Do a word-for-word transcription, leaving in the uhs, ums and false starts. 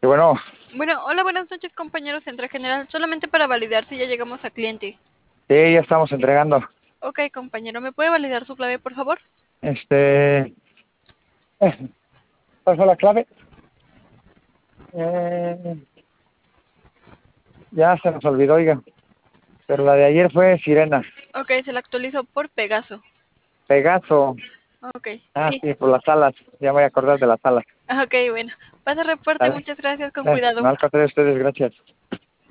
bueno, Bueno, hola, buenas noches, compañero Central General. Solamente para validar si ya llegamos a cliente. sí, ya estamos entregando. Ok, compañero, ¿me puede validar su clave, por favor? Este, eh, ¿cuál fue la clave? Eh, ya se nos olvidó, oiga. Pero la de ayer fue Sirena. Ok, se la actualizo por Pegaso. Pegaso. Ok, Ah, sí. sí, por las alas. Ya me voy a acordar de las alas. Ok, bueno. Pasa reporte, ¿Vale? muchas gracias, con Eh, cuidado. no, al contrario, ustedes, gracias.